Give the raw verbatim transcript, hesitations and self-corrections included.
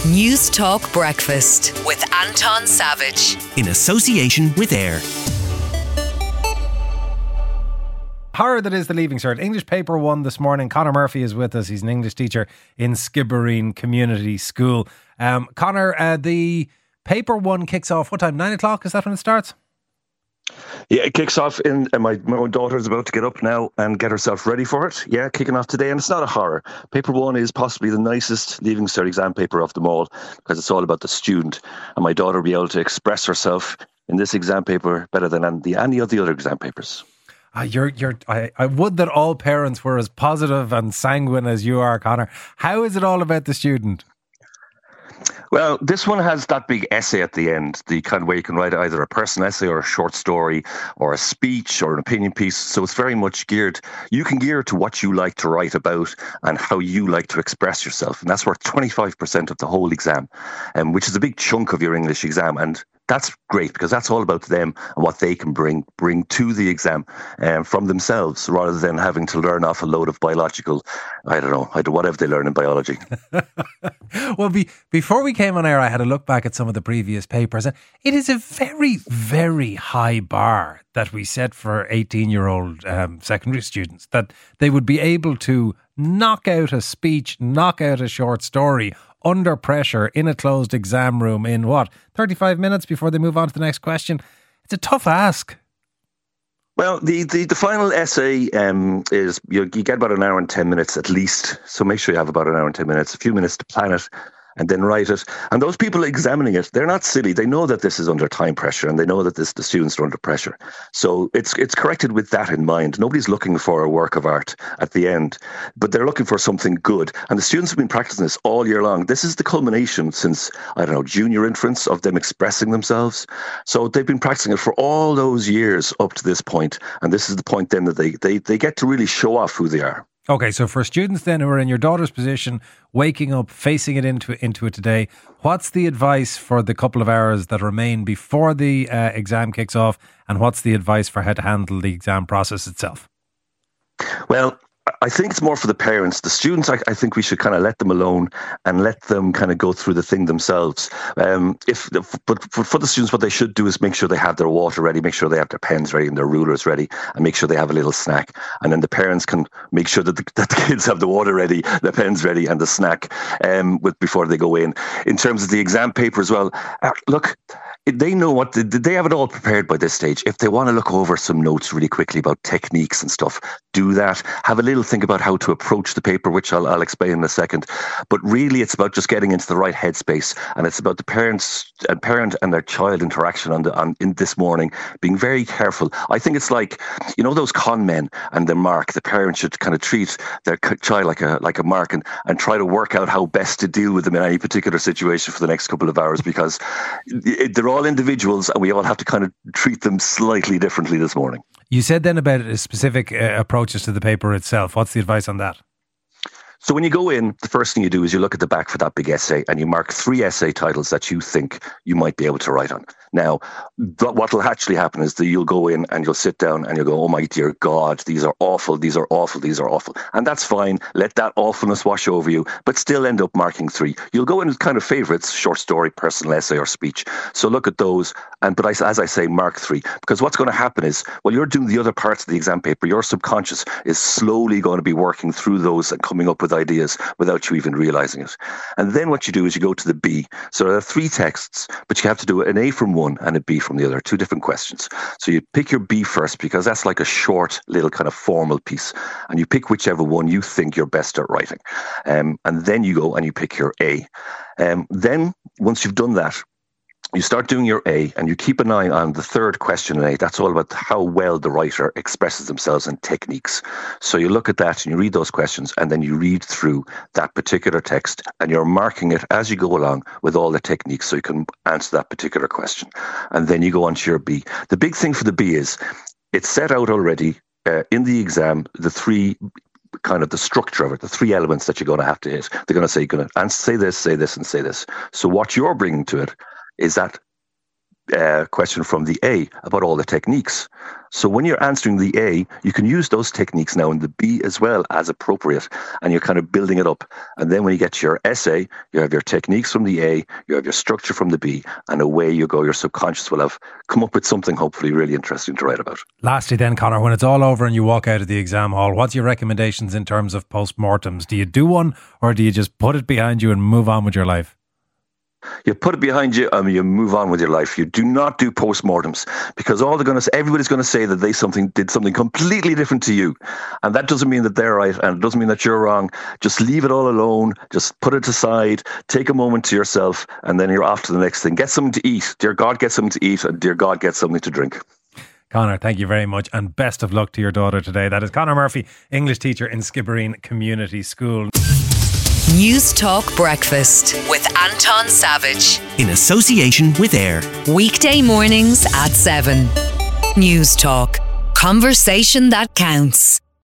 News Talk Breakfast with Anton Savage. In association with AIR. Horror that is the Leaving Cert. English Paper one this morning. Conor Murphy is with us. He's an English teacher in Skibbereen Community School. Um, Conor, uh, the Paper one kicks off, what time? Nine o'clock? Is that when it starts? Yeah, it kicks off in, and my, my daughter is about to get up now and get herself ready for it. Yeah, kicking off today, and it's not a horror. Paper one is possibly the nicest Leaving Cert exam paper of them all, because it's all about the student, and my daughter will be able to express herself in this exam paper better than any, any of the other exam papers. Uh, you're, you're, I, I would that all parents were as positive and sanguine as you are, Conor. How is it all about the student? Well, this one has that big essay at the end, the kind of where you can write either a personal essay or a short story or a speech or an opinion piece. So it's very much geared, you can gear it to what you like to write about and how you like to express yourself. And that's worth twenty-five percent of the whole exam, um, which is a big chunk of your English exam. And that's great because that's all about them and what they can bring bring to the exam um, from themselves, rather than having to learn off a load of biological, I don't know, I do whatever they learn in biology. Well, be, before we came on air, I had a look back at some of the previous papers, and it is a very, very high bar that we set for eighteen-year-old um, secondary students, that they would be able to knock out a speech, knock out a short story under pressure in a closed exam room in what, thirty-five minutes before they move on to the next question. It's a tough ask. Well, the, the, the final essay um, is, you, you get about an hour and ten minutes at least. So make sure you have about an hour and ten minutes, a few minutes to plan it and then write it. And those people examining it, they're not silly. They know that this is under time pressure, and they know that this the students are under pressure. So it's it's corrected with that in mind. Nobody's looking for a work of art at the end, but they're looking for something good. And the students have been practicing this all year long. This is the culmination since, I don't know, junior inference of them expressing themselves. So they've been practicing it for all those years up to this point. And this is the point then that they, they, they get to really show off who they are. Okay, so for students then who are in your daughter's position, waking up, facing it into, into it today, what's the advice for the couple of hours that remain before the uh, exam kicks off, and what's the advice for how to handle the exam process itself? Well, I think it's more for the parents. The students, I, I think we should kind of let them alone and let them kind of go through the thing themselves. Um, if, but for, for the students, what they should do is make sure they have their water ready, make sure they have their pens ready and their rulers ready, and make sure they have a little snack. And then the parents can make sure that the, that the kids have the water ready, the pens ready, and the snack um, with before they go in. In terms of the exam paper as well, uh, look, they know what the, they have it all prepared by this stage. If they want to look over some notes really quickly about techniques and stuff, do that. Have a little think about how to approach the paper, which I'll, I'll explain in a second. But really, it's about just getting into the right headspace, and it's about the parents and parent and their child interaction on the on in this morning, being very careful. I think it's like, you know, those con men and their mark. The parent should kind of treat their child like a like a mark and and try to work out how best to deal with them in any particular situation for the next couple of hours, because it, they're all individuals and we all have to kind of treat them slightly differently this morning. You said then about specific uh, approaches to the paper itself. What's the advice on that? So when you go in, the first thing you do is you look at the back for that big essay and you mark three essay titles that you think you might be able to write on. Now, th- what will actually happen is that you'll go in and you'll sit down and you'll go, oh my dear God, these are awful, these are awful, these are awful. And that's fine. Let that awfulness wash over you, but still end up marking three. You'll go in with kind of favourites, short story, personal essay or speech. So look at those. And But I, as I say, mark three. Because what's going to happen is, while you're doing the other parts of the exam paper, your subconscious is slowly going to be working through those and coming up with ideas without you even realising it. And then what you do is you go to the B. So there are three texts, but you have to do an A from one and a B from the other, two different questions. So you pick your B first, because that's like a short little kind of formal piece. And you pick whichever one you think you're best at writing. Um, and then you go and you pick your A. Um, then once you've done that, you start doing your A and you keep an eye on the third question in A. That's all about how well the writer expresses themselves and techniques. So you look at that and you read those questions, and then you read through that particular text and you're marking it as you go along with all the techniques so you can answer that particular question. And then you go on to your B. The big thing for the B is it's set out already uh, in the exam, the three kind of the structure of it, the three elements that you're going to have to hit. They're going to say, you're going to say this, say this, and say this. So what you're bringing to it is that uh, question from the A about all the techniques. So when you're answering the A, you can use those techniques now in the B as well as appropriate, and you're kind of building it up. And then when you get to your essay, you have your techniques from the A, you have your structure from the B, and away you go. Your subconscious will have come up with something hopefully really interesting to write about. Lastly then, Conor, when it's all over and you walk out of the exam hall, what's your recommendations in terms of post-mortems? Do you do one, or do you just put it behind you and move on with your life? You put it behind you and you move on with your life. You do not do postmortems, because all they're going to say, everybody's going to say that they something did something completely different to you, and that doesn't mean that they're right, and it doesn't mean that you're wrong. Just leave it all alone. Just put it aside. Take a moment to yourself, and then you're off to the next thing. Get something to eat. Dear God, get something to eat, and dear God, get something to drink. Conor, thank you very much, and best of luck to your daughter today. That is Conor Murphy, English teacher in Skibbereen Community School. News Talk Breakfast with Anton Savage. In association with AIR. Weekday mornings at seven. News Talk. Conversation that counts.